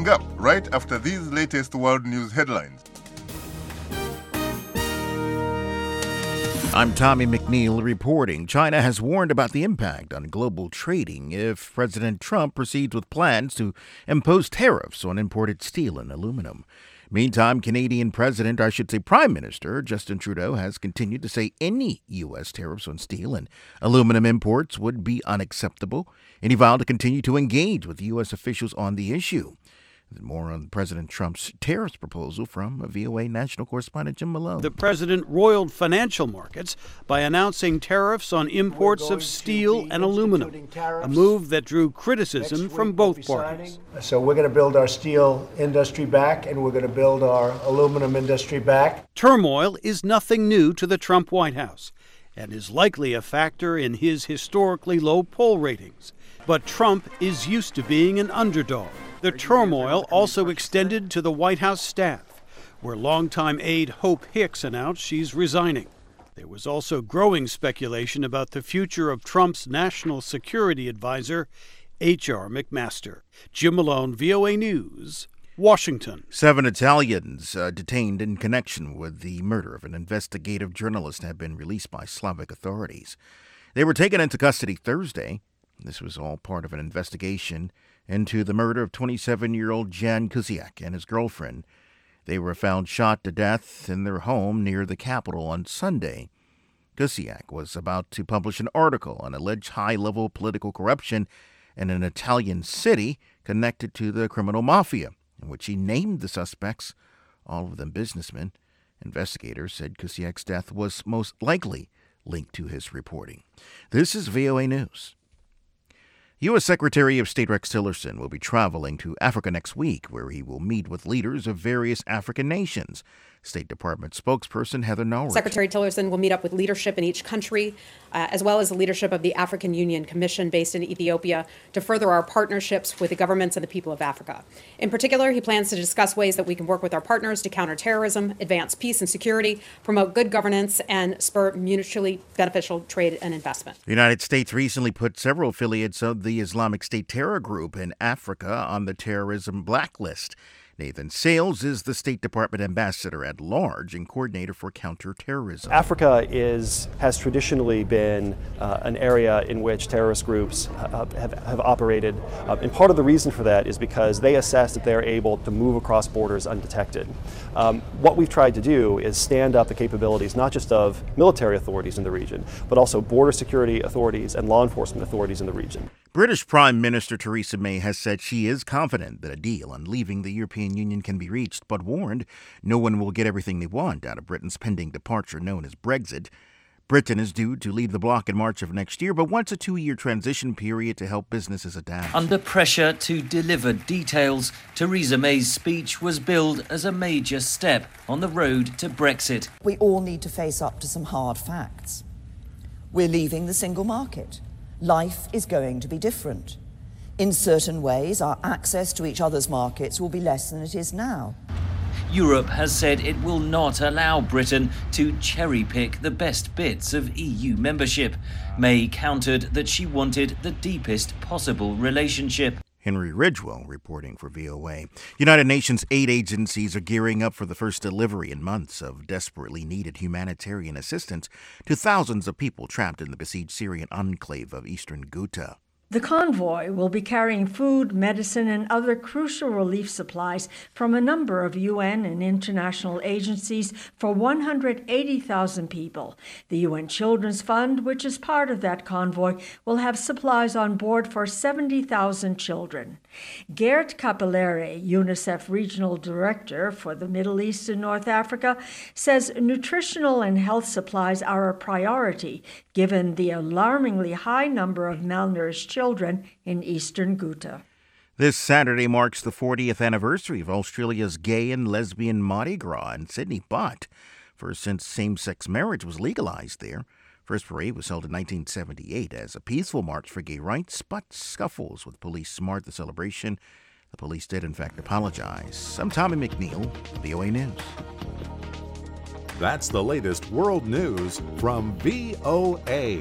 coming up right after these latest world news headlines. I'm Tommy McNeil reporting. China has warned about the impact on global trading if President Trump proceeds with plans to impose tariffs on imported steel and aluminum. Meantime, Canadian Prime Minister Justin Trudeau has continued to say any U.S. tariffs on steel and aluminum imports would be unacceptable, and he vowed to continue to engage with U.S. officials on the issue. More on President Trump's tariffs proposal from VOA national correspondent Jim Malone. The president roiled financial markets by announcing tariffs on imports of steel and aluminum, a move that drew criticism from both parties. So we're going to build our steel industry back, and we're going to build our aluminum industry back. Turmoil is nothing new to the Trump White House and is likely a factor in his historically low poll ratings. But Trump is used to being an underdog. The turmoil also extended to the White House staff, where longtime aide Hope Hicks announced she's resigning. There was also growing speculation about the future of Trump's national security advisor, H.R. McMaster. Jim Malone, VOA News, Washington. 7 Italians detained in connection with the murder of an investigative journalist have been released by Slovak authorities. They were taken into custody Thursday. This was all part of an investigation into the murder of 27-year-old Jan Kuciak and his girlfriend. They were found shot to death in their home near the capital on Sunday. Kuciak was about to publish an article on alleged high-level political corruption in an Italian city connected to the criminal mafia, in which he named the suspects, all of them businessmen. Investigators said Kuciak's death was most likely linked to his reporting. This is VOA News. U.S. Secretary of State Rex Tillerson will be traveling to Africa next week, where he will meet with leaders of various African nations. State Department spokesperson Heather Nauert. Secretary Tillerson will meet up with leadership in each country, as well as the leadership of the African Union Commission based in Ethiopia, to further our partnerships with the governments and the people of Africa. In particular, he plans to discuss ways that we can work with our partners to counter terrorism, advance peace and security, promote good governance, and spur mutually beneficial trade and investment. The United States recently put several affiliates of the Islamic State terror group in Africa on the terrorism blacklist. Nathan Sales is the State Department ambassador at large and coordinator for counterterrorism. Africa has traditionally been an area in which terrorist groups have operated. And part of the reason for that is because they assess that they're able to move across borders undetected. What we've tried to do is stand up the capabilities not just of military authorities in the region, but also border security authorities and law enforcement authorities in the region. British Prime Minister Theresa May has said she is confident that a deal on leaving the European Union can be reached, but warned no one will get everything they want out of Britain's pending departure known as Brexit. Britain is due to leave the bloc in March of next year, but wants a 2-year transition period to help businesses adapt. Under pressure to deliver details, Theresa May's speech was billed as a major step on the road to Brexit. We all need to face up to some hard facts. We're leaving the single market. Life is going to be different. In certain ways, our access to each other's markets will be less than it is now. Europe has said it will not allow Britain to cherry-pick the best bits of EU membership. May countered that she wanted the deepest possible relationship. Henry Ridgewell reporting for VOA. United Nations aid agencies are gearing up for the first delivery in months of desperately needed humanitarian assistance to thousands of people trapped in the besieged Syrian enclave of eastern Ghouta. The convoy will be carrying food, medicine, and other crucial relief supplies from a number of UN and international agencies for 180,000 people. The UN Children's Fund, which is part of that convoy, will have supplies on board for 70,000 children. Gert Capillere, UNICEF Regional Director for the Middle East and North Africa, says nutritional and health supplies are a priority given the alarmingly high number of malnourished children in eastern Ghouta. This Saturday marks the 40th anniversary of Australia's gay and lesbian Mardi Gras in Sydney, but first since same-sex marriage was legalized there. First parade was held in 1978 as a peaceful march for gay rights, but scuffles with police marred the celebration. The police did, in fact, apologize. I'm Tommy McNeil, VOA News. That's the latest world news from VOA.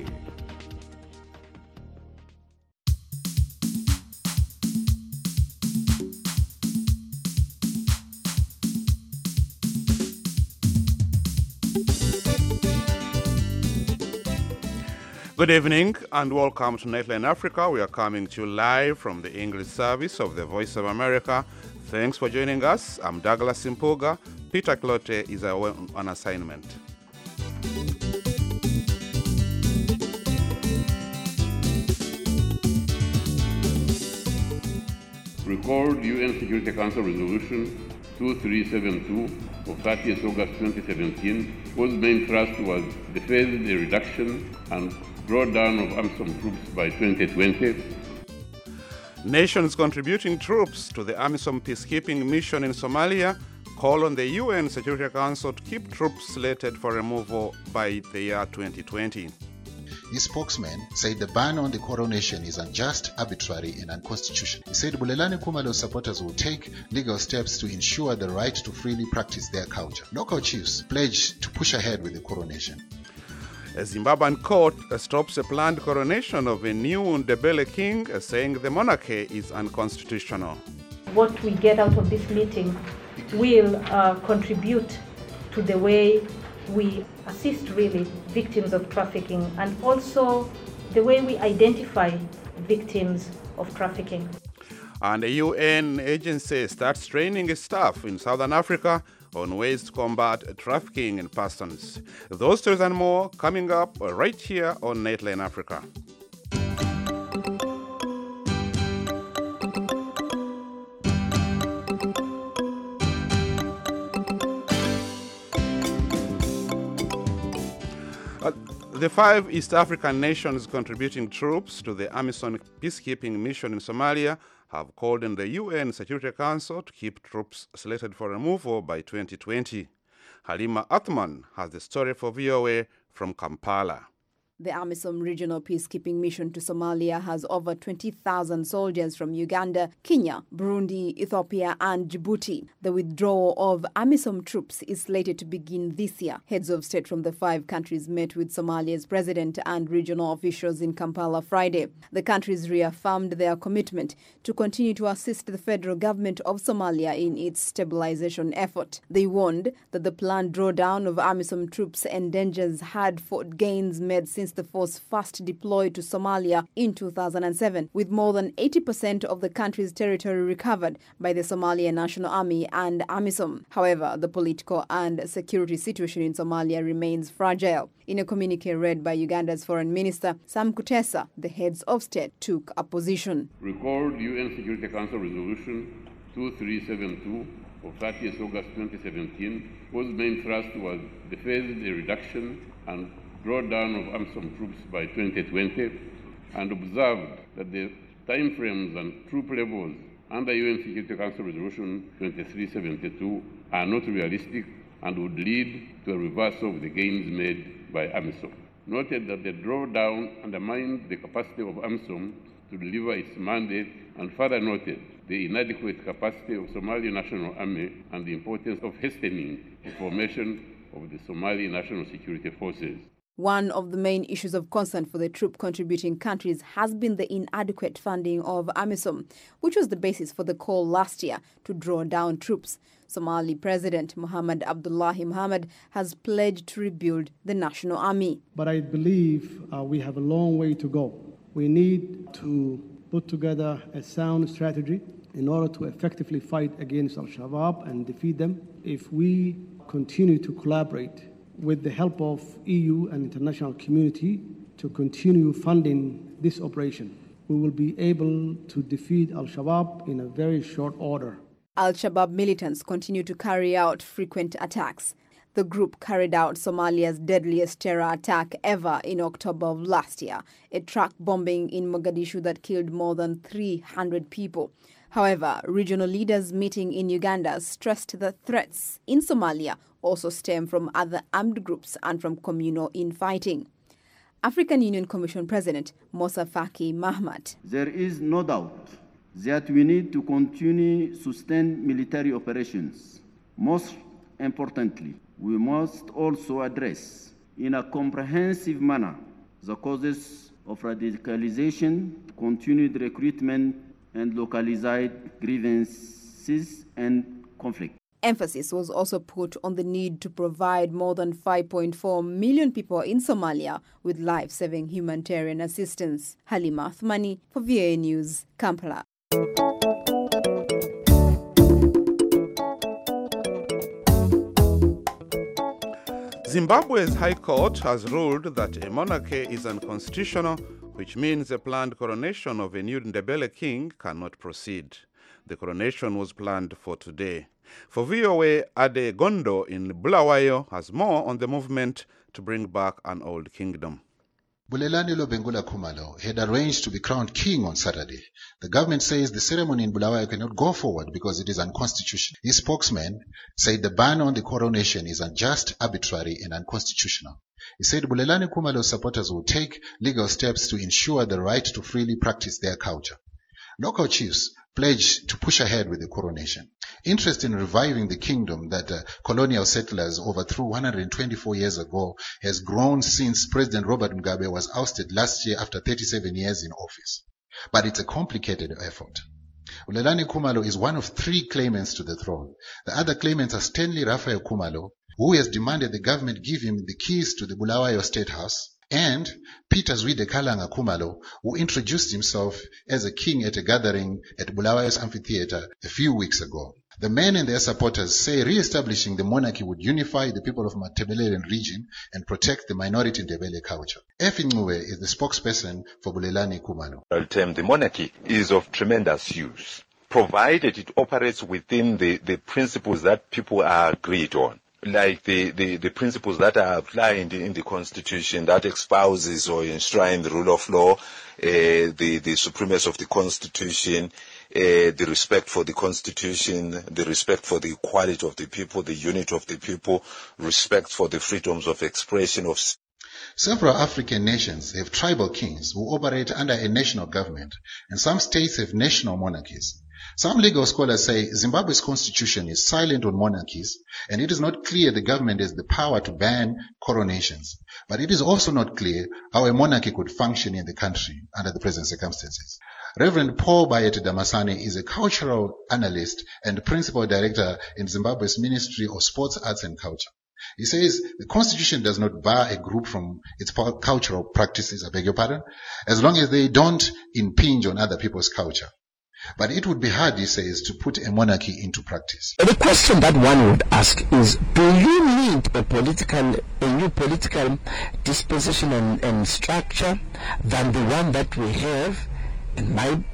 Good evening and welcome to Nightline Africa. We are coming to you live from the English service of the Voice of America. Thanks for joining us. I'm Douglas Impuga. Peter Clote is on assignment. Record UN Security Council Resolution 2372 of 30th August 2017, whose main thrust was defend the reduction and drawdown of AMISOM troops by 2020. Nations contributing troops to the AMISOM peacekeeping mission in Somalia call on the UN Security Council to keep troops slated for removal by the year 2020. His spokesman said the ban on the coronation is unjust, arbitrary, and unconstitutional. He said Bulelani Khumalo supporters will take legal steps to ensure the right to freely practice their culture. Local chiefs pledged to push ahead with the coronation. A Zimbabwean court stops a planned coronation of a new Ndebele king, saying the monarchy is unconstitutional. What we get out of this meeting will contribute to the way we assist really victims of trafficking and also the way we identify victims of trafficking. And a UN agency starts training its staff in Southern Africa on ways to combat trafficking in persons. Those stories and more coming up right here on Nightline Africa. The 5 East African nations contributing troops to the AMISOM peacekeeping mission in Somalia have called on the UN Security Council to keep troops slated for removal by 2020. Halima Athman has the story for VOA from Kampala. The AMISOM regional peacekeeping mission to Somalia has over 20,000 soldiers from Uganda, Kenya, Burundi, Ethiopia and Djibouti. The withdrawal of AMISOM troops is slated to begin this year. Heads of state from the 5 countries met with Somalia's president and regional officials in Kampala Friday. The countries reaffirmed their commitment to continue to assist the federal government of Somalia in its stabilization effort. They warned that the planned drawdown of AMISOM troops endangers hard-fought gains made since the force first deployed to Somalia in 2007, with more than 80% of the country's territory recovered by the Somalian National Army and AMISOM. However, the political and security situation in Somalia remains fragile. In a communique read by Uganda's Foreign Minister, Sam Kutesa, the heads of state took a position. Record UN Security Council Resolution 2372 of 30th August 2017, whose main thrust was defend the reduction and drawdown of AMISOM troops by 2020, and observed that the timeframes and troop levels under UN Security Council Resolution 2372 are not realistic and would lead to a reversal of the gains made by AMISOM. Noted that the drawdown undermined the capacity of AMISOM to deliver its mandate, and further noted the inadequate capacity of Somali National Army and the importance of hastening the formation of the Somali National Security Forces. One of the main issues of concern for the troop-contributing countries has been the inadequate funding of AMISOM, which was the basis for the call last year to draw down troops. Somali President Mohamed Abdullahi Mohamed has pledged to rebuild the national army. But I believe we have a long way to go. We need to put together a sound strategy in order to effectively fight against Al-Shabaab and defeat them. If we continue to collaborate with the help of EU and international community to continue funding this operation, we will be able to defeat Al-Shabaab in a very short order. Al-Shabaab militants continue to carry out frequent attacks. The group carried out Somalia's deadliest terror attack ever in October of last year, a truck bombing in Mogadishu that killed more than 300 people. However, regional leaders meeting in Uganda stressed that threats in Somalia also stem from other armed groups and from communal infighting. African Union Commission President Moussa Faki Mahamat. There is no doubt that we need to continue sustained military operations. Most importantly, we must also address in a comprehensive manner the causes of radicalization, continued recruitment, and localized grievances and conflict. Emphasis was also put on the need to provide more than 5.4 million people in Somalia with life-saving humanitarian assistance. Halima Athmani for VOA News, Kampala. Zimbabwe's High Court has ruled that a monarchy is unconstitutional, which means a planned coronation of a new Ndebele king cannot proceed. The coronation was planned for today. For VOA, Ade Gondo in Bulawayo has more on the movement to bring back an old kingdom. Bulelani Lobengula Khumalo had arranged to be crowned king on Saturday. The government says the ceremony in Bulawayo cannot go forward because it is unconstitutional. His spokesman said the ban on the coronation is unjust, arbitrary, and unconstitutional. He said Bulelani Khumalo's supporters will take legal steps to ensure the right to freely practice their culture. Local chiefs pledged to push ahead with the coronation. Interest in reviving the kingdom that colonial settlers overthrew 124 years ago has grown since President Robert Mugabe was ousted last year after 37 years in office. But it's a complicated effort. Bulelani Khumalo is one of 3 claimants to the throne. The other claimants are Stanley Raphael Khumalo, who has demanded the government give him the keys to the Bulawayo State House, and Peter Zwide Kalanga Khumalo, who introduced himself as a king at a gathering at Bulawayo's amphitheater a few weeks ago. The men and their supporters say re-establishing the monarchy would unify the people of the Matabeleland region and protect the minority Ndebele culture. Effie Ngwe is the spokesperson for Bulelani Khumalo. The monarchy is of tremendous use, provided it operates within the principles that people are agreed on, like the principles that are applied in the Constitution that espouses or enshrine the rule of law, the supremacy of the Constitution, the respect for the Constitution, the respect for the equality of the people, the unity of the people, respect for the freedoms of expression of. Several African nations have tribal kings who operate under a national government, and some states have national monarchies. Some legal scholars say Zimbabwe's constitution is silent on monarchies, and it is not clear the government has the power to ban coronations. But it is also not clear how a monarchy could function in the country under the present circumstances. Reverend Paul Bayet Damasani is a cultural analyst and principal director in Zimbabwe's Ministry of Sports, Arts and Culture. He says the constitution does not bar a group from its cultural practices, I beg your pardon, as long as they don't impinge on other people's culture. But it would be hard, he says, to put a monarchy into practice. The question that one would ask is, do you need a new political disposition and structure than the one that we have? And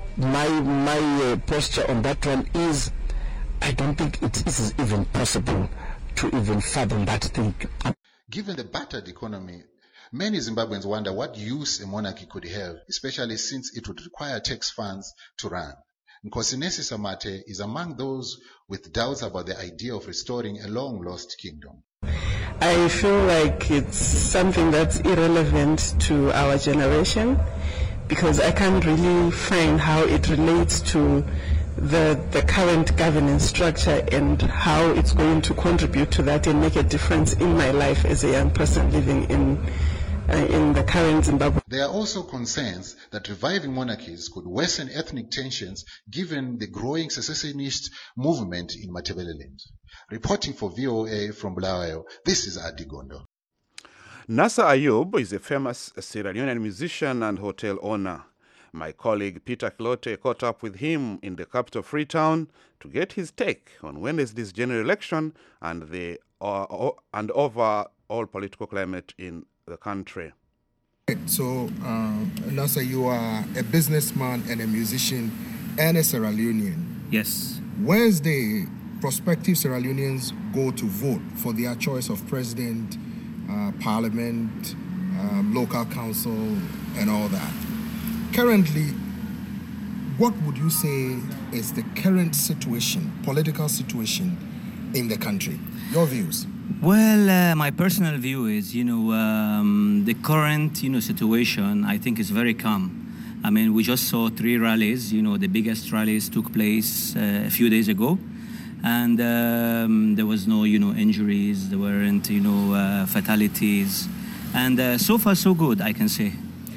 my posture on that one is, I don't think it is even possible to even fathom that thing. Given the battered economy, many Zimbabweans wonder what use a monarchy could have, especially since it would require tax funds to run. Nkosinesi Samate is among those with doubts about the idea of restoring a long-lost kingdom. I feel like it's something that's irrelevant to our generation because I can't really find how it relates to the current governance structure and how it's going to contribute to that and make a difference in my life as a young person living in the current Zimbabwe. There are also concerns that reviving monarchies could worsen ethnic tensions given the growing secessionist movement in Matabeleland. Reporting for VOA from Bulawayo, this is Adi Gondo. Nasser Ayub is a famous Sierra Leonean musician and hotel owner. My colleague Peter Clote caught up with him in the capital Freetown to get his take on Wednesday's general election and the overall political climate in the country. So, Nasser, you are a businessman and a musician and a Sierra Leonean. Yes. Wednesday, prospective Sierra Leoneans go to vote for their choice of president, parliament, local council, and all that. Currently, what would you say is the current situation, political situation in the country? Your views? Well, my personal view is, the current, situation, I think is very calm. I mean, we just saw 3 rallies, the biggest rallies took place a few days ago. And there was no, injuries, there weren't, fatalities. And so far, so good, I can say.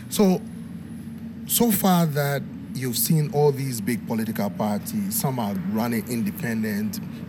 So far that you've seen all these big political parties, some are running independent,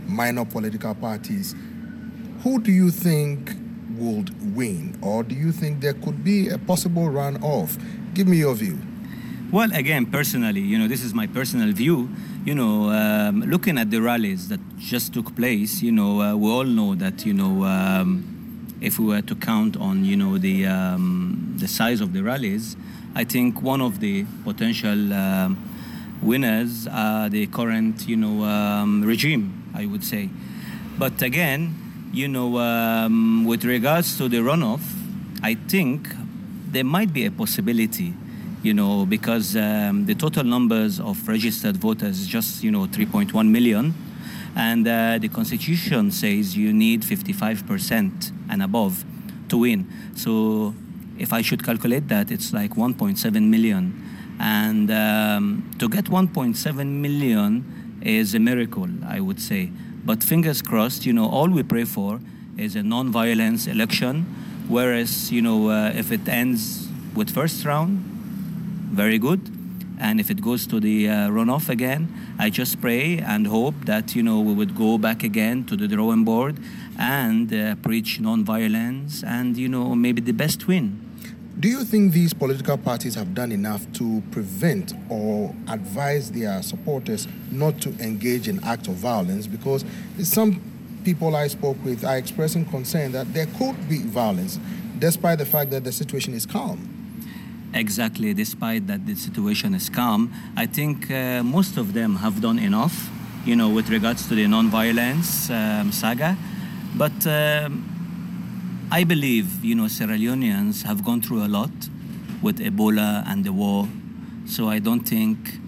minor political parties. Who do you think would win? Or do you think there could be a possible runoff? Give me your view. Well, again, personally, this is my personal view. Looking at the rallies that just took place, we all know that, if we were to count on, the size of the rallies, I think one of the potential winners are the current, regime, I would say. But again, with regards to the runoff, I think there might be a possibility, because the total numbers of registered voters is just, 3.1 million. And the Constitution says you need 55% and above to win. So if I should calculate that, it's like 1.7 million. And to get 1.7 million is a miracle, I would say. But fingers crossed, all we pray for is a non-violence election. Whereas, if it ends with first round, very good. And if it goes to the runoff again, I just pray and hope that, we would go back again to the drawing board and preach non-violence and, maybe the best win. Do you think these political parties have done enough to prevent or advise their supporters not to engage in acts of violence? Because some people I spoke with are expressing concern that there could be violence, despite the fact that the situation is calm. Exactly, despite that the situation is calm, I think most of them have done enough, with regards to the non-violence saga. But I believe, Sierra Leoneans have gone through a lot with Ebola and the war. So I don't think,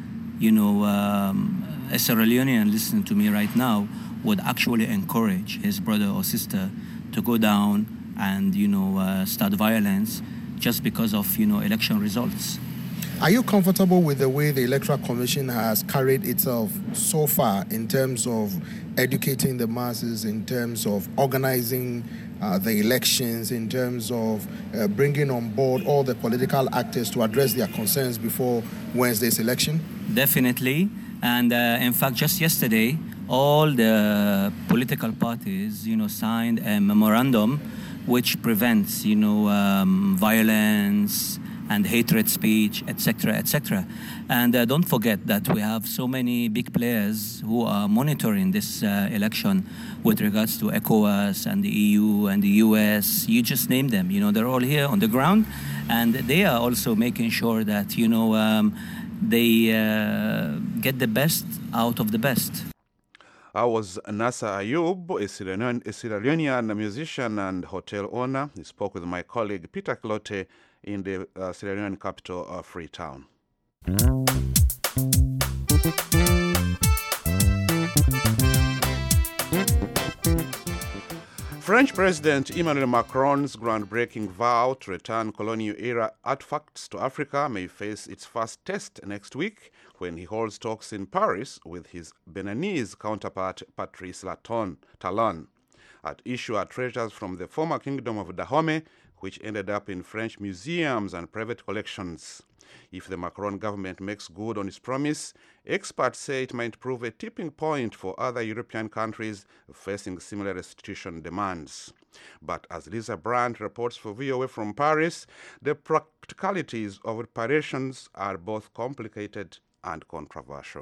a Sierra Leonean listening to me right now would actually encourage his brother or sister to go down and, start violence just because of, election results. Are you comfortable with the way the Electoral Commission has carried itself so far in terms of educating the masses, in terms of organizing the elections, in terms of bringing on board all the political actors to address their concerns before Wednesday's election? Definitely. And in fact, just yesterday, all the political parties, signed a memorandum which prevents, violence and hatred speech, etc., etc. And don't forget that we have so many big players who are monitoring this election with regards to ECOWAS and the EU and the US. You just name them. They're all here on the ground, and they are also making sure that, they get the best out of the best. I was Nasser Ayub, a Sierra Leonean musician and hotel owner. He spoke with my colleague Peter Clote in the Sierra Leonean capital of Freetown. French President Emmanuel Macron's groundbreaking vow to return colonial-era artifacts to Africa may face its first test next week when he holds talks in Paris with his Beninese counterpart Patrice Talon. At issue are treasures from the former kingdom of Dahomey, which ended up in French museums and private collections. If the Macron government makes good on its promise, experts say it might prove a tipping point for other European countries facing similar restitution demands. But as Lisa Brandt reports for VOA from Paris, the practicalities of reparations are both complicated and controversial.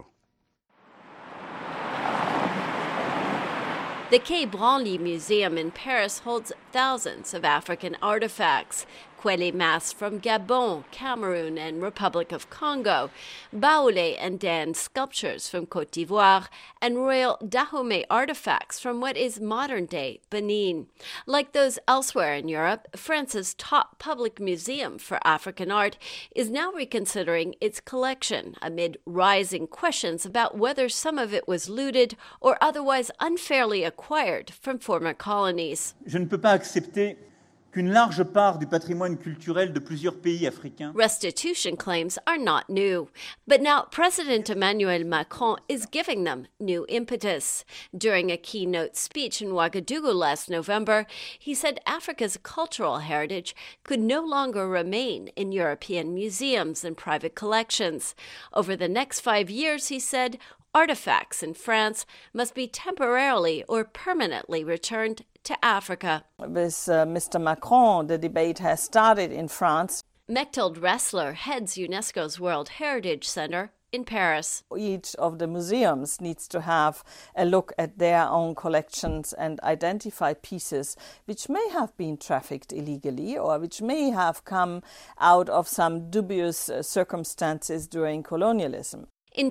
The Quai Branly Museum in Paris holds thousands of African artifacts. Kwele masks from Gabon, Cameroon, and Republic of Congo, Baoulé and Dan sculptures from Côte d'Ivoire, and royal Dahomey artifacts from what is modern-day Benin. Like those elsewhere in Europe, France's top public museum for African art is now reconsidering its collection amid rising questions about whether some of it was looted or otherwise unfairly acquired from former colonies. Je ne peux pas accepter qu'une large part du patrimoine culturel de plusieurs pays africains. Restitution claims are not new, but now President Emmanuel Macron is giving them new impetus. During a keynote speech in Ouagadougou last November, he said Africa's cultural heritage could no longer remain in European museums and private collections. Over the next 5 years, he said, artifacts in France must be temporarily or permanently returned to Africa. With Mr. Macron, the debate has started in France. Mechthild Ressler heads UNESCO's World Heritage Center in Paris. Each of the museums needs to have a look at their own collections and identify pieces which may have been trafficked illegally or which may have come out of some dubious circumstances during colonialism. In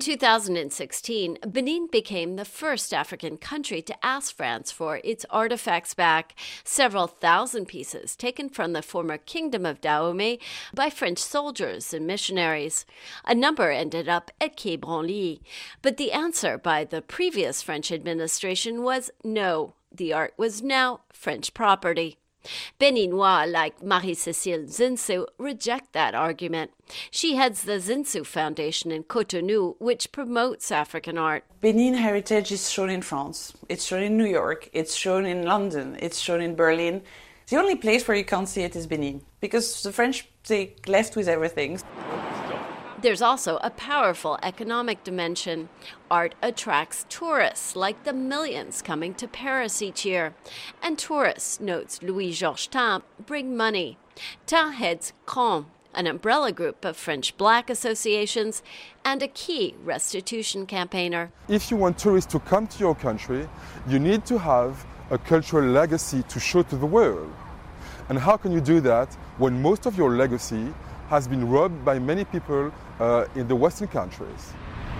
2016, Benin became the first African country to ask France for its artifacts back, several thousand pieces taken from the former kingdom of Dahomey by French soldiers and missionaries. A number ended up at Quai Branly, but the answer by the previous French administration was no. The art was now French property. Beninois like Marie-Cécile Zinsou reject that argument. She heads the Zinsou Foundation in Cotonou, which promotes African art. Benin heritage is shown in France, it's shown in New York, it's shown in London, it's shown in Berlin. The only place where you can't see it is Benin, because the French, they left with everything. There's also a powerful economic dimension. Art attracts tourists, like the millions coming to Paris each year. And tourists, notes Louis-Georges Tan, bring money. Tan heads CRAN, an umbrella group of French black associations, and a key restitution campaigner. If you want tourists to come to your country, you need to have a cultural legacy to show to the world. And how can you do that when most of your legacy has been robbed by many people in the Western countries?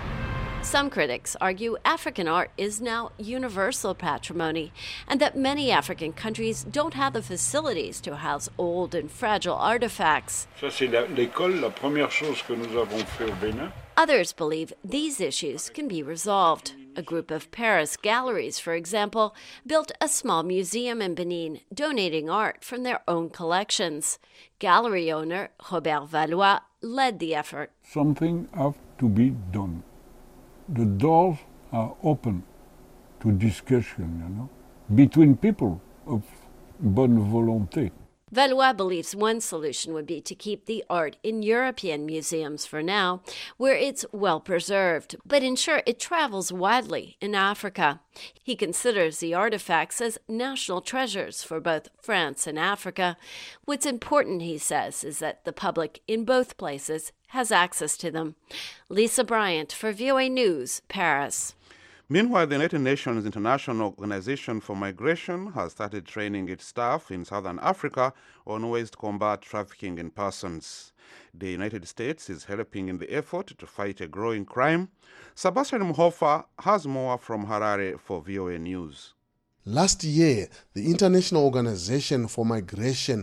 Some critics argue African art is now universal patrimony and that many African countries don't have the facilities to house old and fragile artifacts. Ça, c'est l'école, la première chose que nous avons fait au Bénin. Others believe these issues can be resolved. A group of Paris galleries, for example, built a small museum in Benin, donating art from their own collections. Gallery owner Robert Valois led the effort. Something has to be done. The doors are open to discussion, between people of bonne volonté. Valois believes one solution would be to keep the art in European museums for now, where it's well preserved, but ensure it travels widely in Africa. He considers the artifacts as national treasures for both France and Africa. What's important, he says, is that the public in both places has access to them. Lisa Bryant for VOA News, Paris. Meanwhile, the United Nations International Organization for Migration has started training its staff in Southern Africa on ways to combat trafficking in persons. The United States is helping in the effort to fight a growing crime. Sebastian Mhofa has more from Harare for VOA News. Last year, the International Organization for Migration,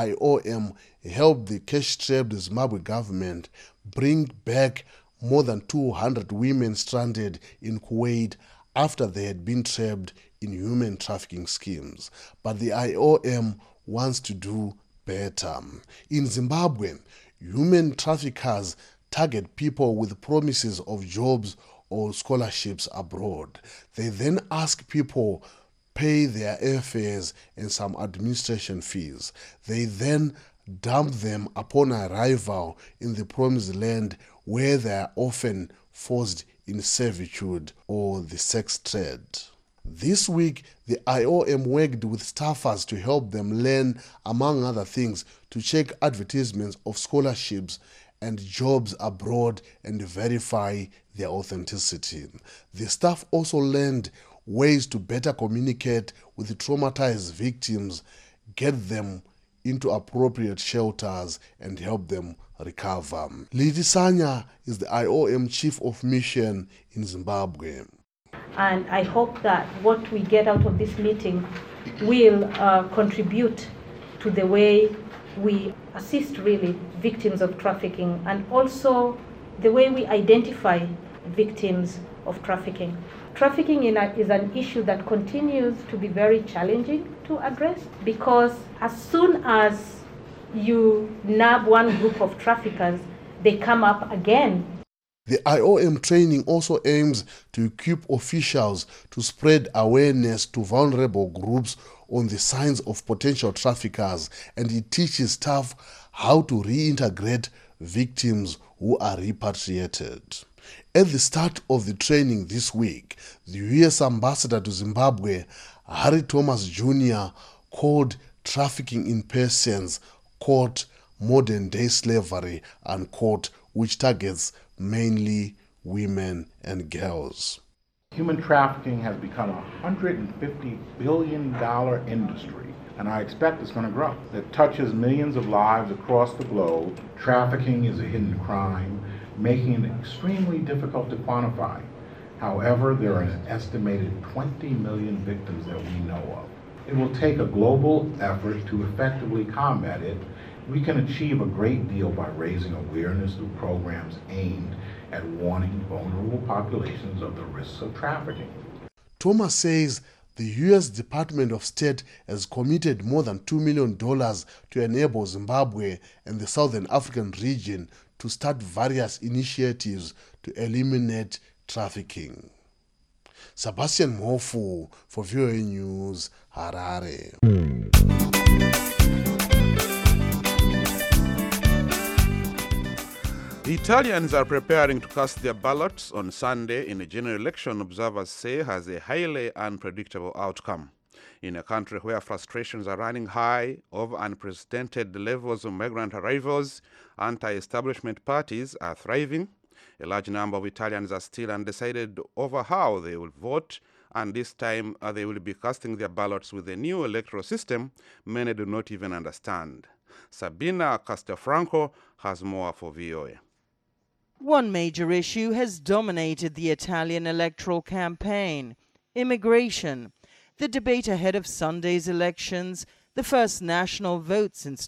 IOM, helped the cash-strapped Zimbabwe government bring back more than 200 women stranded in Kuwait after they had been trapped in human trafficking schemes. But the IOM wants to do better. In Zimbabwe, human traffickers target people with promises of jobs or scholarships abroad. They then ask people pay their airfares and some administration fees. They then dump them upon arrival in the promised land, where they are often forced in servitude or the sex trade. This week, the IOM worked with staffers to help them learn, among other things, to check advertisements of scholarships and jobs abroad and verify their authenticity. The staff also learned ways to better communicate with traumatized victims, get them into appropriate shelters and help them recover. Lidi Sanya is the IOM Chief of Mission in Zimbabwe. And I hope that what we get out of this meeting will contribute to the way we assist really victims of trafficking and also the way we identify victims of trafficking. Trafficking is an issue that continues to be very challenging to address because as soon as you nab one group of traffickers, they come up again. The IOM training also aims to equip officials to spread awareness to vulnerable groups on the signs of potential traffickers, and it teaches staff how to reintegrate victims who are repatriated. At the start of the training this week, the U.S. ambassador to Zimbabwe, Harry Thomas Jr., called trafficking in persons, quote, modern-day slavery, unquote, which targets mainly women and girls. Human trafficking has become a $150 billion industry, and I expect it's going to grow. It touches millions of lives across the globe. Trafficking is a hidden crime, making it extremely difficult to quantify. However, there are an estimated 20 million victims that we know of. It will take a global effort to effectively combat it. We can achieve a great deal by raising awareness through programs aimed at warning vulnerable populations of the risks of trafficking. Thomas says the U.S. Department of State has committed more than $2 million to enable Zimbabwe and the Southern African region to start various initiatives to eliminate trafficking. Sebastian Mofu for VOA News, Harare. The Italians are preparing to cast their ballots on Sunday in a general election observers say has a highly unpredictable outcome. In a country where frustrations are running high over unprecedented levels of migrant arrivals, anti-establishment parties are thriving. A large number of Italians are still undecided over how they will vote, and this time they will be casting their ballots with a new electoral system many do not even understand. Sabina Castelfranco has more for VOA. One major issue has dominated the Italian electoral campaign: immigration. The debate ahead of Sunday's elections, the first national vote since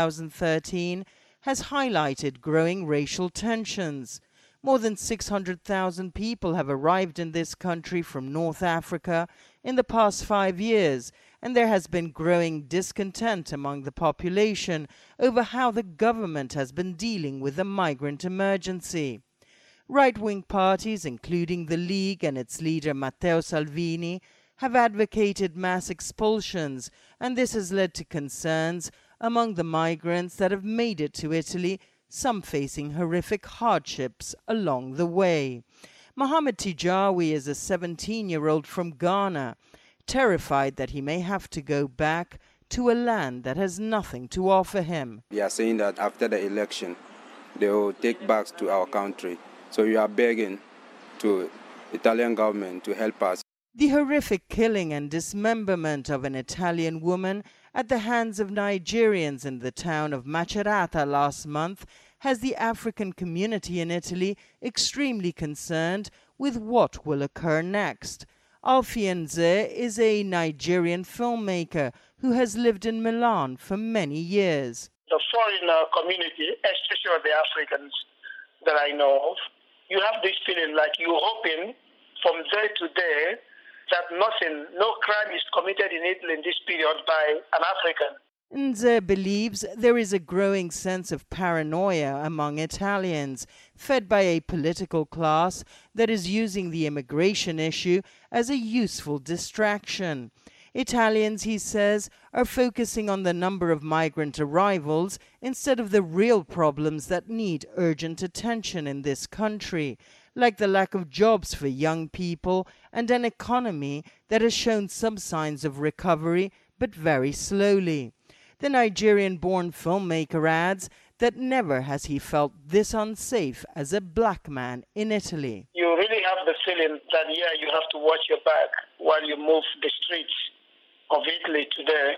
2013, has highlighted growing racial tensions. More than 600,000 people have arrived in this country from North Africa in the past 5 years, and there has been growing discontent among the population over how the government has been dealing with the migrant emergency. Right-wing parties, including the League and its leader Matteo Salvini, have advocated mass expulsions, and this has led to concerns among the migrants that have made it to Italy, some facing horrific hardships along the way. Mohamed Tijawi is a 17-year-old from Ghana, terrified that he may have to go back to a land that has nothing to offer him. They are saying that after the election, they will take back to our country. So we are begging to the Italian government to help us. The horrific killing and dismemberment of an Italian woman at the hands of Nigerians in the town of Macerata last month has the African community in Italy extremely concerned with what will occur next. Alfie Nze is a Nigerian filmmaker who has lived in Milan for many years. The foreign community, especially the Africans that I know of, you have this feeling like you're hoping from day to day that no crime is committed in Italy in this period by an African. Nze believes there is a growing sense of paranoia among Italians, fed by a political class that is using the immigration issue as a useful distraction. Italians, he says, are focusing on the number of migrant arrivals instead of the real problems that need urgent attention in this country, like the lack of jobs for young people and an economy that has shown some signs of recovery, but very slowly. The Nigerian-born filmmaker adds that never has he felt this unsafe as a black man in Italy. You really have the feeling that, you have to watch your back while you move the streets of Italy today.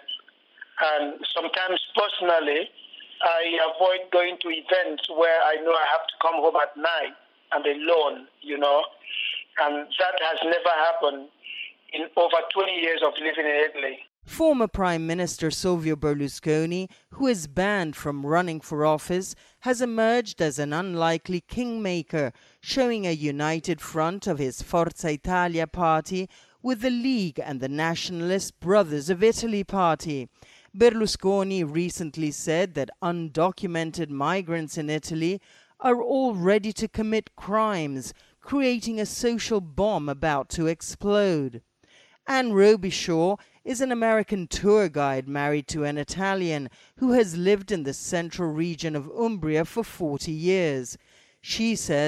And sometimes, personally, I avoid going to events where I know I have to come home at night and alone, and that has never happened in over 20 years of living in Italy. Former Prime Minister Silvio Berlusconi, who is banned from running for office, has emerged as an unlikely kingmaker, showing a united front of his Forza Italia party with the League and the Nationalist Brothers of Italy party. Berlusconi recently said that undocumented migrants in Italy are all ready to commit crimes, creating a social bomb about to explode. Anne Robichaud is an American tour guide married to an Italian who has lived in the central region of Umbria for 40 years. She says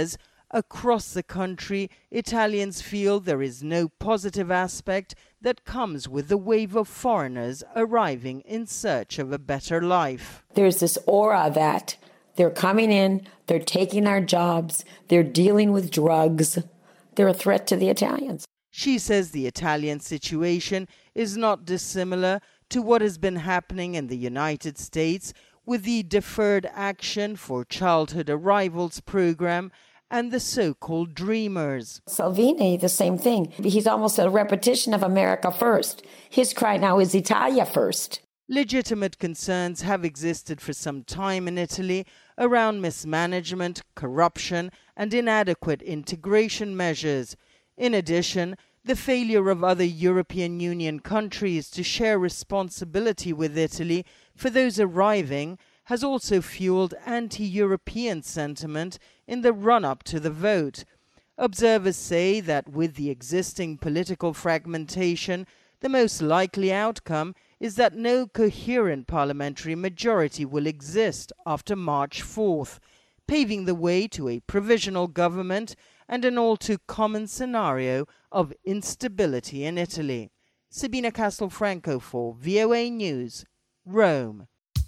Across the country, Italians feel there is no positive aspect that comes with the wave of foreigners arriving in search of a better life. There's this aura that they're coming in, they're taking our jobs, they're dealing with drugs, they're a threat to the Italians. She says the Italian situation is not dissimilar to what has been happening in the United States with the Deferred Action for Childhood Arrivals program and the so-called Dreamers. Salvini, the same thing. He's almost a repetition of America first. His cry now is Italia first. Legitimate concerns have existed for some time in Italy around mismanagement, corruption, and inadequate integration measures. In addition, the failure of other European Union countries to share responsibility with Italy for those arriving has also fueled anti-European sentiment in the run-up to the vote. Observers say that with the existing political fragmentation, the most likely outcome is that no coherent parliamentary majority will exist after March 4th, paving the way to a provisional government and an all-too-common scenario of instability in Italy. Sabina Castelfranco for VOA News, Rome.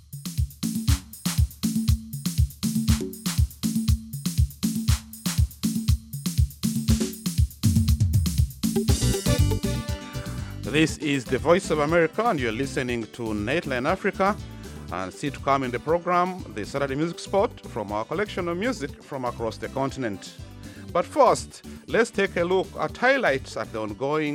This is the Voice of America, and you're listening to Nightline Africa. And still to come in the program, the Saturday Music Spot from our collection of music from across the continent. But first, let's take a look at highlights at the ongoing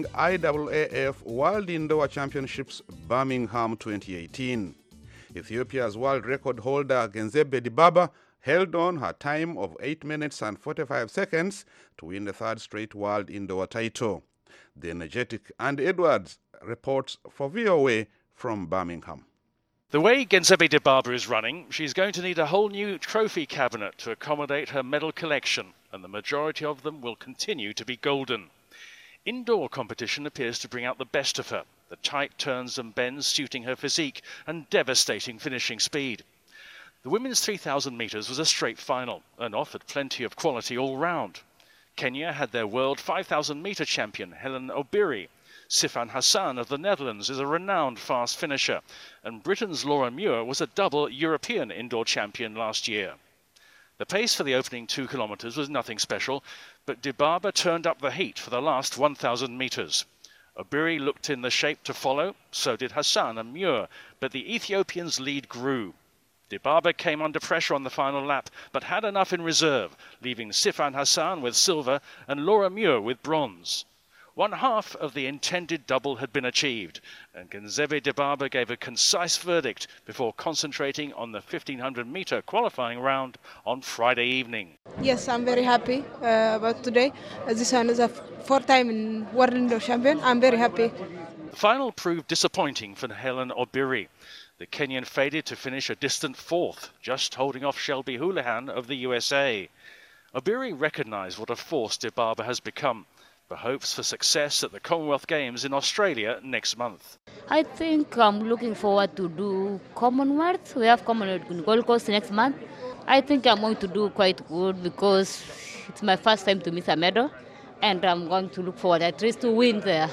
IAAF World Indoor Championships Birmingham 2018. Ethiopia's world record holder Genzebe Dibaba held on her time of 8 minutes and 45 seconds to win the third straight world indoor title. The energetic Andy Edwards reports for VOA from Birmingham. The way Genzebe Dibaba is running, she's going to need a whole new trophy cabinet to accommodate her medal collection, and the majority of them will continue to be golden. Indoor competition appears to bring out the best of her, the tight turns and bends suiting her physique and devastating finishing speed. The women's 3,000 metres was a straight final and offered plenty of quality all round. Kenya had their world 5,000 metre champion Helen Obiri. Sifan Hassan of the Netherlands is a renowned fast finisher, and Britain's Laura Muir was a double European indoor champion last year. The pace for the opening 2 kilometres was nothing special, but Dibaba turned up the heat for the last 1,000 metres. Obiri looked in the shape to follow, so did Hassan and Muir, but the Ethiopians' lead grew. Dibaba came under pressure on the final lap, but had enough in reserve, leaving Sifan Hassan with silver and Laura Muir with bronze. One half of the intended double had been achieved, and Genzebe Dibaba gave a concise verdict before concentrating on the 1,500-metre qualifying round on Friday evening. Yes, I'm very happy about today. This one is a 4-time in World Indoor Champion. I'm very happy. The final proved disappointing for Helen Obiri. The Kenyan faded to finish a distant 4th, just holding off Shelby Houlihan of the USA. Obiri recognised what a force Dibaba has become, but hopes for success at the Commonwealth Games in Australia next month. I think I'm looking forward to do Commonwealth. We have Commonwealth in Gold Coast next month. I think I'm going to do quite good because it's my first time to miss a medal, and I'm going to look forward at least to win there.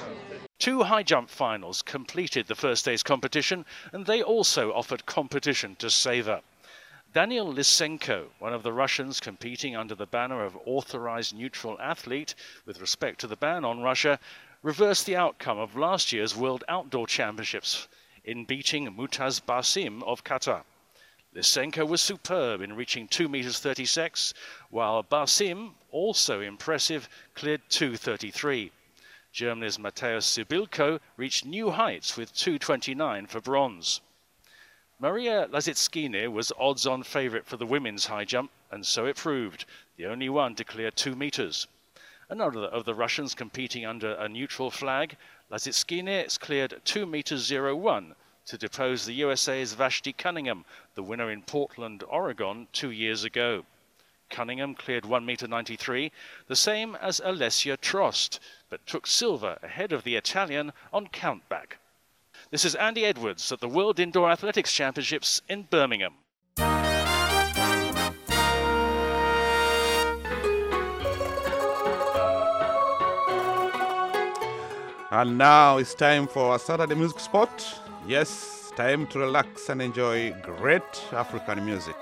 2 high jump finals completed the first day's competition, and they also offered competition to savour. Daniel Lysenko, one of the Russians competing under the banner of authorised neutral athlete with respect to the ban on Russia, reversed the outcome of last year's World Outdoor Championships in beating Mutaz Basim of Qatar. Lysenko was superb in reaching 2 meters 36, while Basim, also impressive, cleared 2:33. Germany's Mateusz Sibilko reached new heights with 2:29 for bronze. Maria Lazitskine was odds-on favourite for the women's high jump, and so it proved, the only one to clear 2 meters. Another of the Russians competing under a neutral flag, Lazitskine cleared 2 meters 01 to depose the USA's Vashti Cunningham, the winner in Portland, Oregon 2 years ago. Cunningham cleared 1 meter 93, the same as Alessia Trost, but took silver ahead of the Italian on countback. This is Andy Edwards at the World Indoor Athletics Championships in Birmingham. And now it's time for a Saturday music spot. Yes, time to relax and enjoy great African music.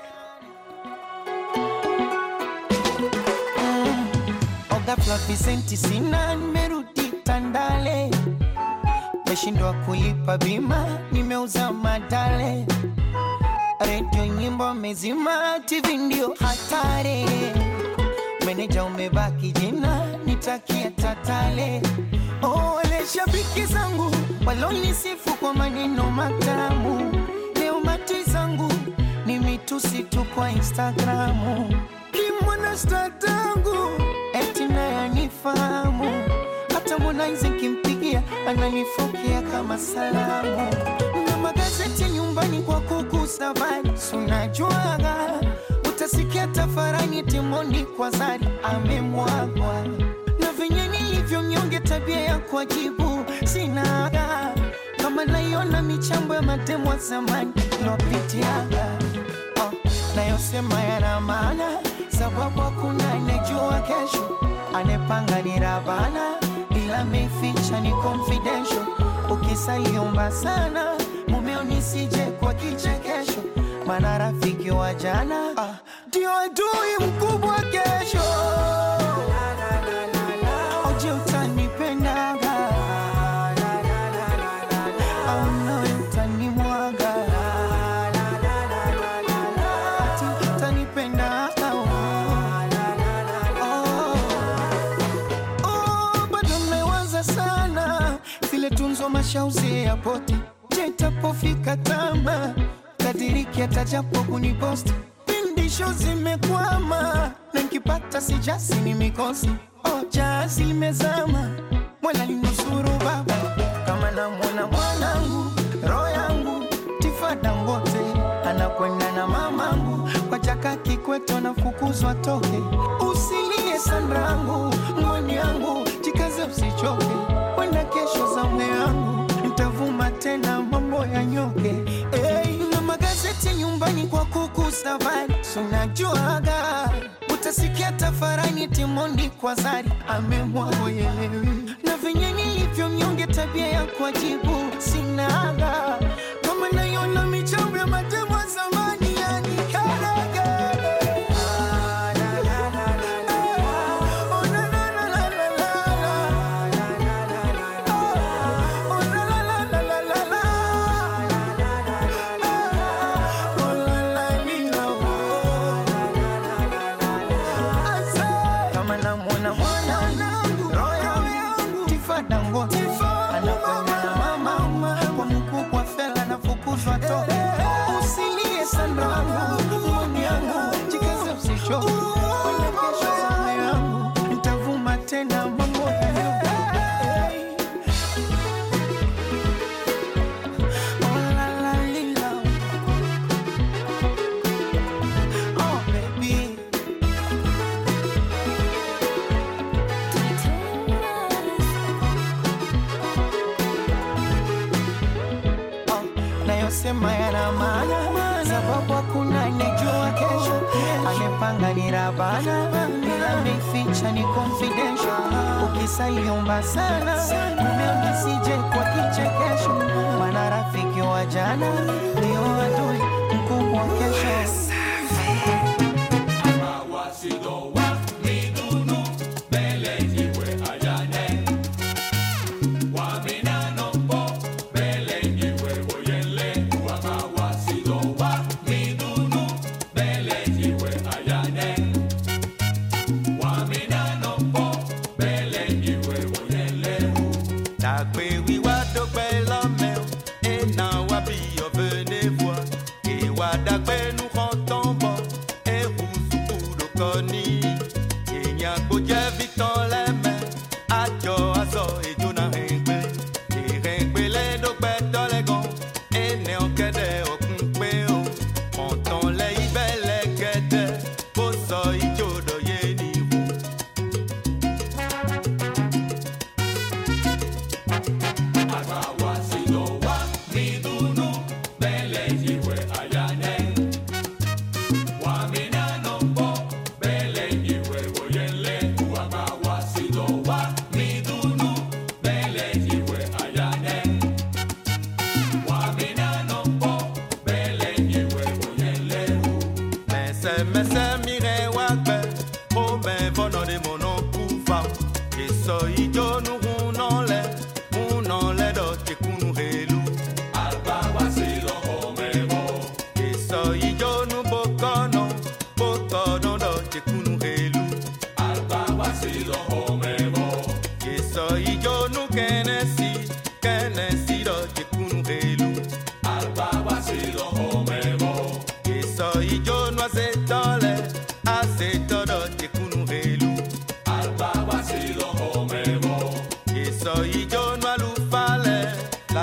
Oga Floricenti sina nimerudi Tandale. Meshindwa kulipa bima, nimeuza madale. Radio nyimbo mezima, TV ndio hatari. Meneja umebaki jina, nitakia tatale. Ole shabiki zangu, walonisifu kwa maneno matamu. Leo mati zangu, ni mitusi tu kwa Instagramu. Kimwana statangu, eti naye anifahamu. Hata Harmonize kimpigia, ananifokea kama salamu. Na magazeti nyumbani kwa kuku safari, sunajuaga. Utasikia tafarani Timondi kwa Zari, amemwagwa. Na venye nilivyo mnyonge tabia ya kujibu, sinaga. Kama naiona michambo ya matemo wa zamani, lopitiaga. Nayosema yana maana, sababu hakuna anejua kesho. Anepanga ni Rabana, ila meficha ni confidential. Ukisaliomba sana, mumeo nisije kwa kichekesho. Mana rafiki wa jana, ndio adui mkubwa kesho. Oje utanipendaga, au nawe utanimwaga. Ati utanipendaga, bado mmewaza sana. Vile tunzo mashauzi ya poti, je itapofika tama. Kadiriki atajapo kuniposti, pindisho zimekwama. Na nikipata sijasi ni mikosi, jazi limezama. Mwela linusuru baba, kama namwona mwanangu. Roho yangu, Tifada Ngote, anakwenda na mamangu. Kwa Jaka Kikwete nafukuzwa toke. Usilie Sandrangu, mwani yangu, jikaze usichoke. Wenda kesho za mwe yangu, nitavuma tena mambo ya nyoke. Na magazeti nyumbani kwa kuku safari, sunajuaga. Utasikia tafarani Timondi kwa Zari, amemwagwa yelewi. Na venye nilivyo mnyonge tabia ya kujibu, sinaga. Kama naiona michambo ya matemo wa zamani, yani karaga. Usilie Sandrangu, mwani yangu, jikaze usichoke. Wenda kesho za yangu, nitavuma tena mambo ya leo. Oh la la lila, oh baby. Nayosema yana maana, sababu hakuna anejua kesho. Anepanga ni Rabana, ila meficha ni confidential. Ukisaliomba sana, mumeo nisije kwa kichekesho. Mana rafiki wa jana, ndio adui mkubwa kesho.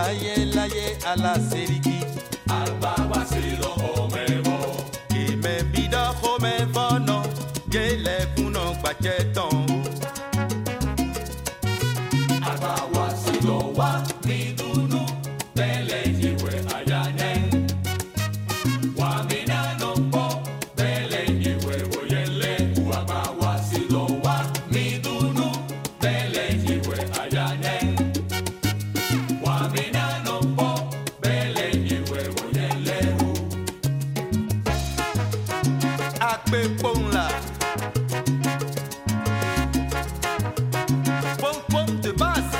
láyé aláṣẹ́ríkì. Àgbà wá sí lọ́kọ̀ mẹ́mọ́. Èmẹ̀ bídọ́ kó mẹ́fọ́ náà, jẹ́lẹ̀kùn náà gbàjẹ́ tán o. Àgbà wá sí lọ wá ní dúnú, tẹ́lẹ̀ ìwẹ̀ àyà nẹ́. Wà mí nánú pọ̀, tẹ́lẹ̀ ìwẹ̀ òyẹ̀lẹ̀. Àgbà wá sí lọ wá ní dúnú, tẹ́lẹ̀ ìwẹ̀ àyà nẹ́. Pongla. Pom pom de basse.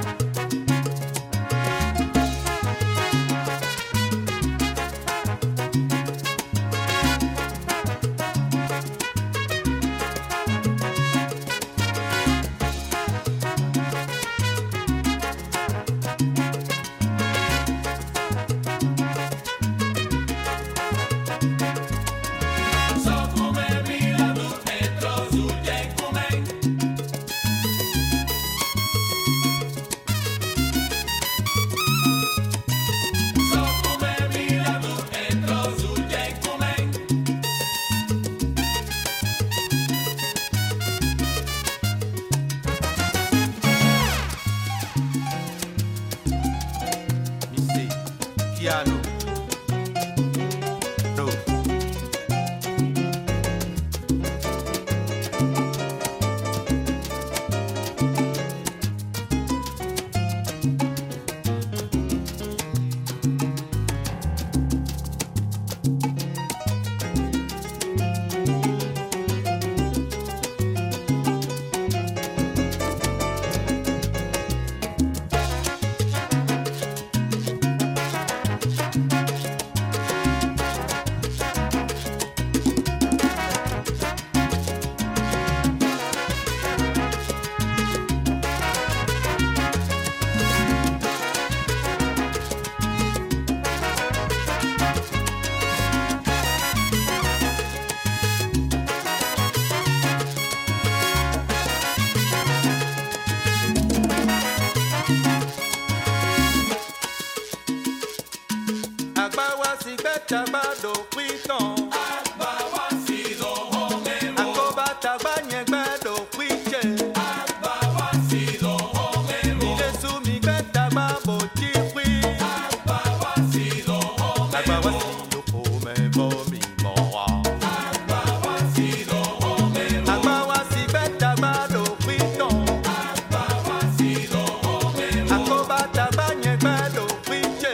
Tagbado piton. Agba wa si lo home mo. Akoba tagba yẹn gbado piche. Agba wa si lo home mo. Ile su mi gbe tagba bo ti pi. Agba wa si lo home mo. Agba wa si lo home bo mi mo wa. Agba wa si lo home mo. Agba wa si gbe tagbado piton. Agba wa si lo home mo. Akoba tagba yẹn gbado piche.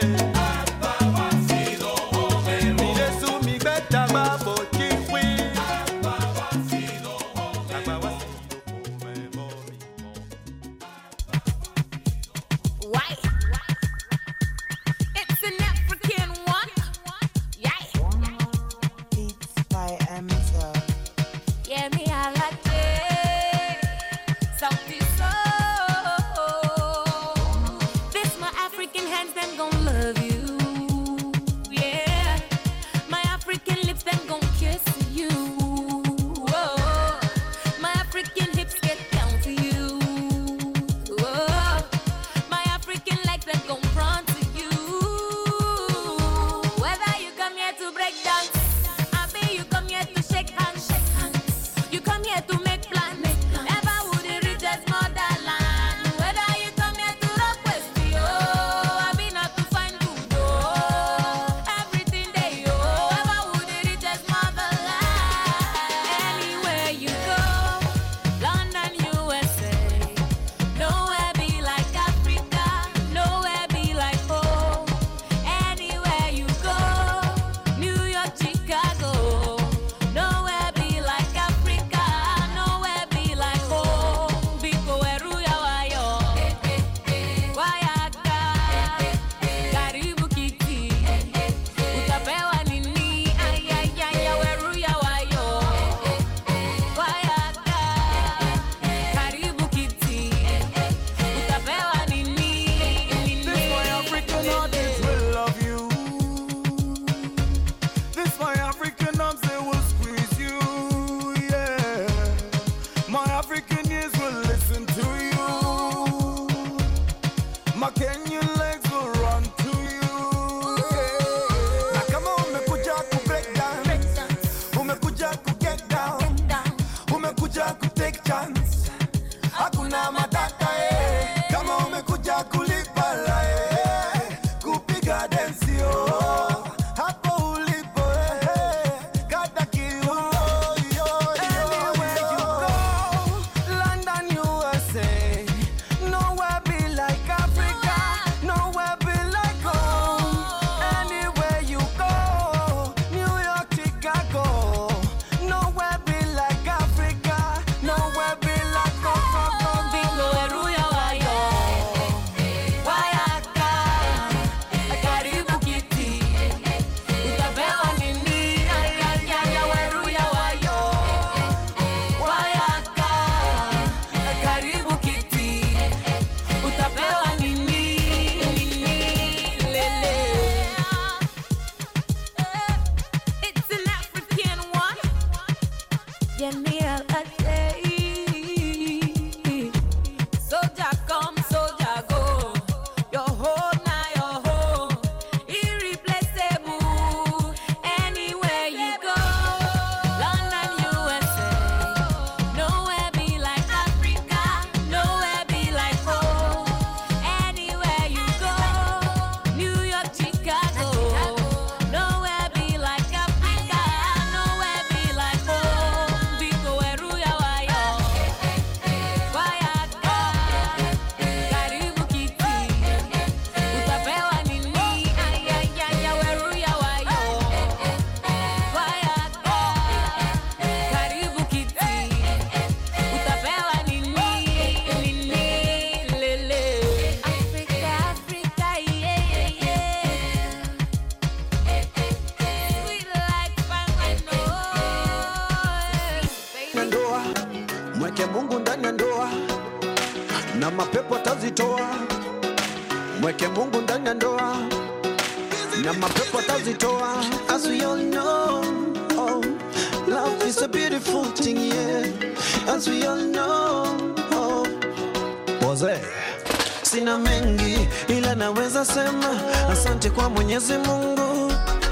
mweke Mungu ndani ya ndoa na mapepo atazitoa. As we all know, oh, love is a beautiful thing, yeah. As we all know, oh, Boze. Sina mengi ila naweza sema asante kwa Mwenyezi Mungu.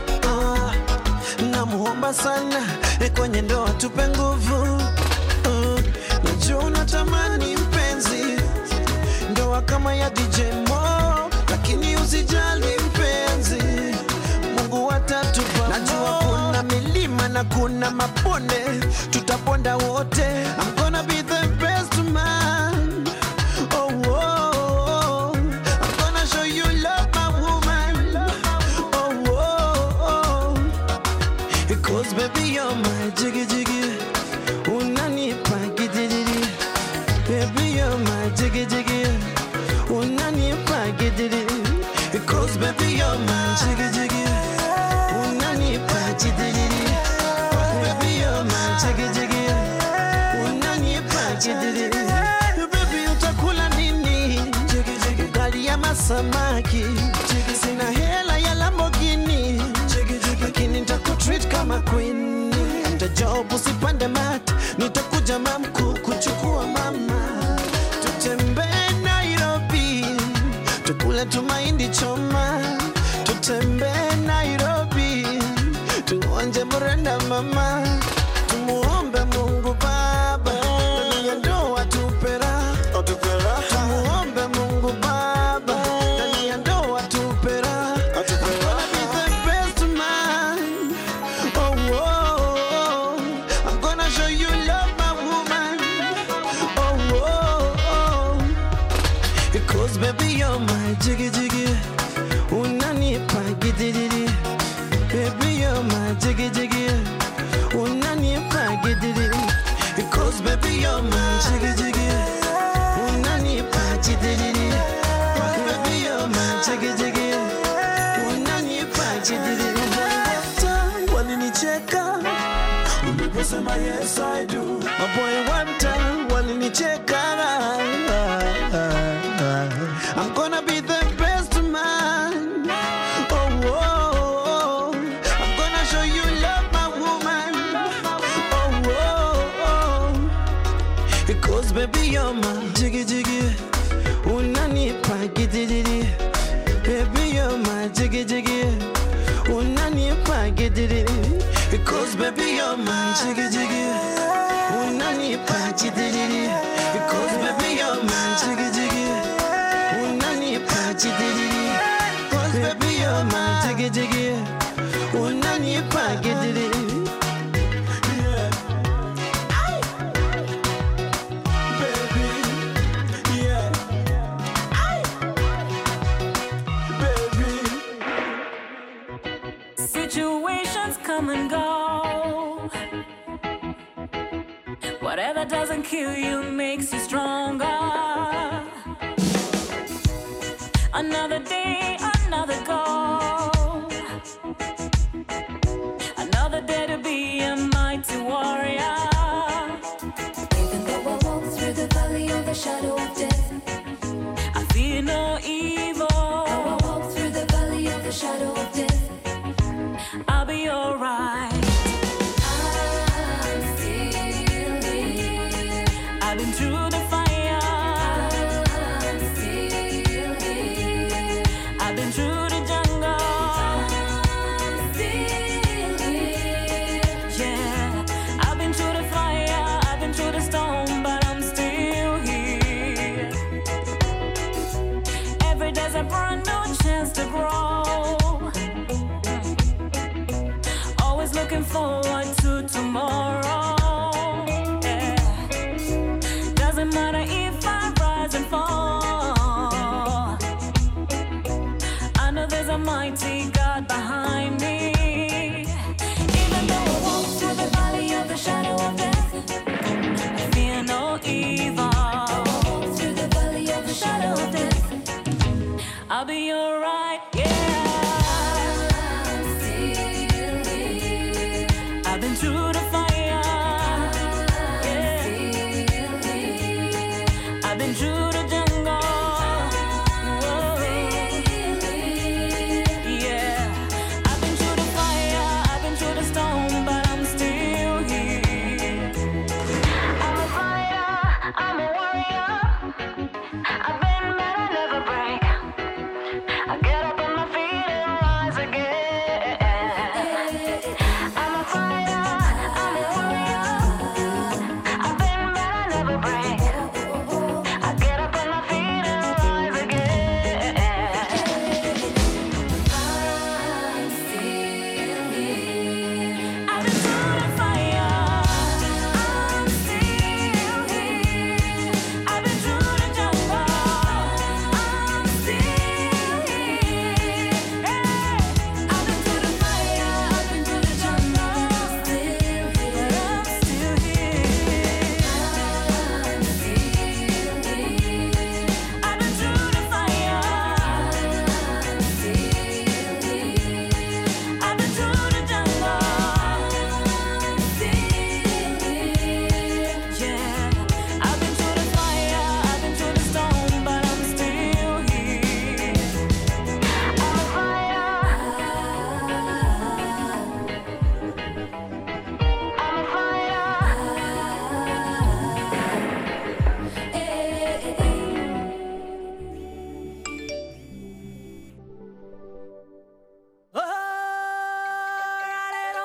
Namuomba sana kwenye ndoa tupe nguvu. Najua unatamani mpenzi ndoa kama ya DJ Mo, lakini usijali mpenzi, Mungu atatupa. Najua kuna milima na kuna mabonde, tutaponda wote. I'm gonna be the best man. Oh, oh, oh. I'm gonna show you love, my woman. Oh, oh, oh. Because baby you're my jiggy jiggy. Unanipa gidiri. Baby you're my jiggy jiggy. Unanipa gidiri. Because baby you're my jiggy jiggy. Unanipa gidiri. Baby you're my jiggy jiggy. Unanipa gidiri. Baby utakula nini? Ugali ya masamaki. Sina hela ya Lamborghini, lakini nitakutreat kama queen. Hata job usipande mat, nitakuja mamku kuchukua mama. Tutembee Nairobi, tukule tumaindi choma. Tutembee Nairobi, tuonje mrenda mama. Tumuombe Mungu Baba, ndani ya ndoa tupera. Tumuombe Mungu Baba, ndani ya ndoa tupera. I'm gonna be the best man. Oh, oh, oh. I'm gonna show you love, my woman. Oh, oh, oh. Because baby you're my jiggy jiggy. Unanipa gidiri. Baby you're my jiggy jiggy. Unanipa gidiri. Because baby you're my jiggy jiggy. Unanipa gidiri. Baby you're my jiggy jiggy. Unanipa gidiri. Walinicheka uliposema yes I do. My boy one time walinicheka. I'm gonna be the best man. Oh, oh, oh. I'm gonna show you love, my woman. Oh, oh, oh. Because baby you're my jiggy jiggy. Unanipa gidiri. Baby you're my jiggy jiggy. Unanipa gidiri. Because baby you're my jiggy jiggy. Unanipa gidiri. Because baby you're my jiggy jiggy. Unanipa gidiri. Because baby you're my jiggy jiggy. Unanipa gidiri. Yeah. Baby, yeah. Baby. Situations come and go. Whatever doesn't kill you makes you stronger. Another day, another goal. Another day to be a mighty warrior. Even though I walk through the valley of the shadow of death, I fear no evil. though I walk through the valley of the shadow of death, I'll be alright. I'm still here. I've been through the fire. I'm still here. I've been through the jungle. I'm still here. Yeah, I've been through the fire. I've been through the storm, but I'm still here. Every day's a brand new chance to grow. Always looking forward to tomorrow. Yeah. Doesn't matter if I rise and fall. I know there's a mighty God behind me. Even though I walk through the valley of the shadow of death, I fear no evil. Walk through the valley of the shadow of death, I'll be alright, yeah. I'm still here. I've been through the fire, yeah. Still here. I've been through the jungle. Whoa.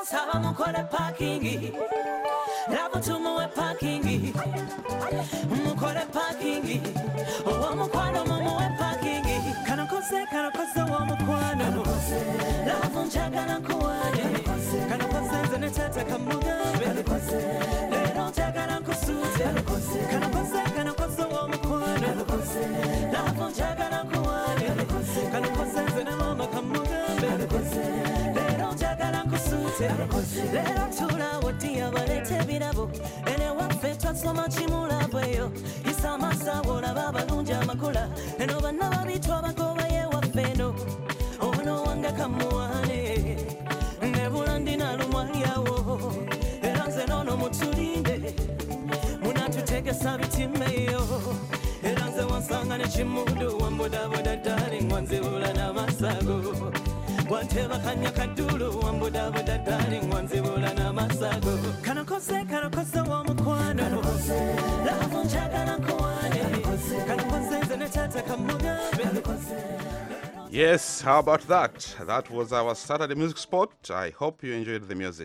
Saba mukole parking. Lava tumuwe parking. Mukole parking. Owa mukwano mumuwe parking. Kana kose wa mukwano. Lava njagala nkuwane. Kana kose nzene tete kamugambe. Lero njagala nkusute. Kana kose wa mukwano. Lava njagala nkuwane. Kana kose nzene mama kamugambe. Lero njagala nkusute. Lero tula watiya balete birabo. Ene waffe twasoma kimulabweyo. Isamasa wolaba abalungi amakula. Eno banna babitwa bagobaye waffeno. Ono wange kamuwane. Nebula ndina lumwalyawo. Era nze nono mutulinde. Munatutegesa bitimeyo. Era nze wansanga nekimundu wambudabuda darling wanzibula n'amasago. Wanteba kanya kadulu wambudabuda darling wanzibula n'amasago. Kana kose wa mukwano. Lava njagala nkuwane. Kana kose nze ne tata kamugambe. Yes, how about that? That was our Saturday music spot. I hope you enjoyed the music.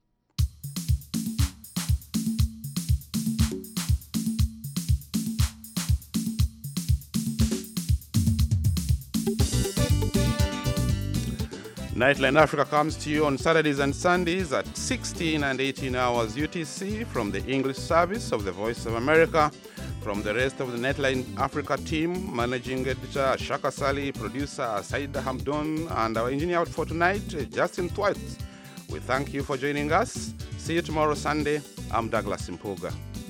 Nightline Africa comes to you on Saturdays and Sundays at 16 and 18 hours UTC from the English service of the Voice of America. From the rest of the Nightline Africa team, managing editor Shaka Sali, producer Saida Hamdon, and our engineer out for tonight, Justin Twite. We thank you for joining us. See you tomorrow Sunday. I'm Douglas Impuga.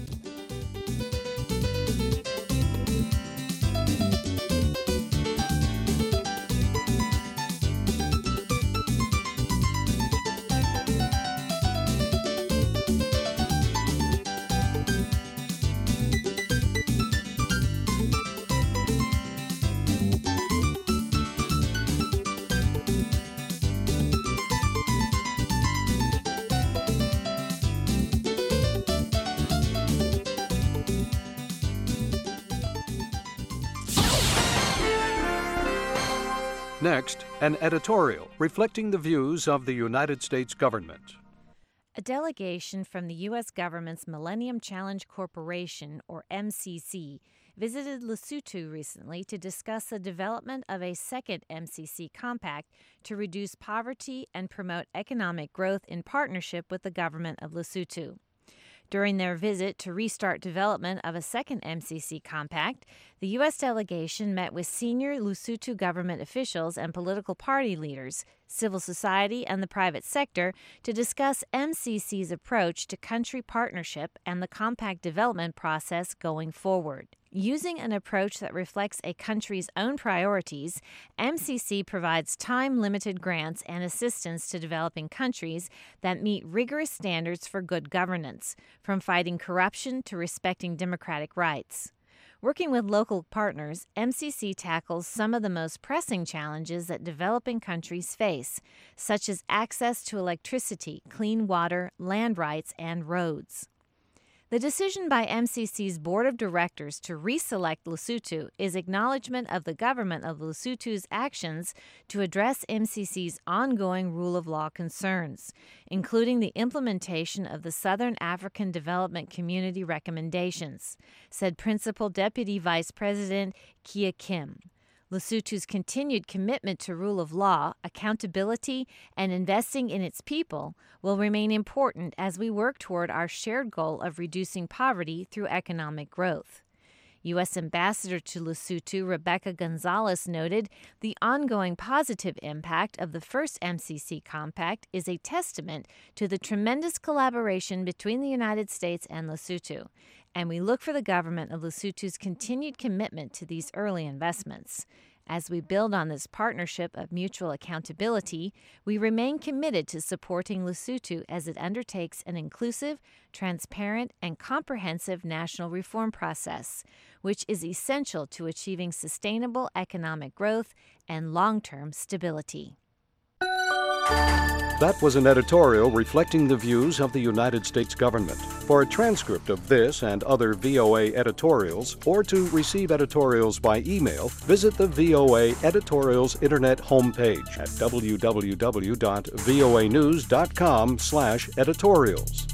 Next, an editorial reflecting the views of the United States government. A delegation from the U.S. government's Millennium Challenge Corporation, or MCC, visited Lesotho recently to discuss the development of a second MCC compact to reduce poverty and promote economic growth in partnership with the government of Lesotho. During their visit to restart development of a second MCC compact, the U.S. delegation met with senior Lesotho government officials and political party leaders, civil society, and the private sector to discuss MCC's approach to country partnership and the compact development process going forward. Using an approach that reflects a country's own priorities, MCC provides time-limited grants and assistance to developing countries that meet rigorous standards for good governance, from fighting corruption to respecting democratic rights. Working with local partners, MCC tackles some of the most pressing challenges that developing countries face, such as access to electricity, clean water, land rights, and roads. The decision by MCC's Board of Directors to reselect Lesotho is acknowledgement of the government of Lesotho's actions to address MCC's ongoing rule of law concerns, including the implementation of the Southern African Development Community recommendations, said Principal Deputy Vice President Kia Kim. Lesotho's continued commitment to rule of law, accountability, and investing in its people will remain important as we work toward our shared goal of reducing poverty through economic growth. U.S. Ambassador to Lesotho Rebecca Gonzalez noted the ongoing positive impact of the first MCC compact is a testament to the tremendous collaboration between the United States and Lesotho, and we look for the government of Lesotho's continued commitment to these early investments. As we build on this partnership of mutual accountability, we remain committed to supporting Lesotho as it undertakes an inclusive, transparent, and comprehensive national reform process, which is essential to achieving sustainable economic growth and long-term stability. That was an editorial reflecting the views of the United States government. For a transcript of this and other VOA editorials, or to receive editorials by email, visit the VOA Editorials Internet homepage at www.voanews.com/editorials.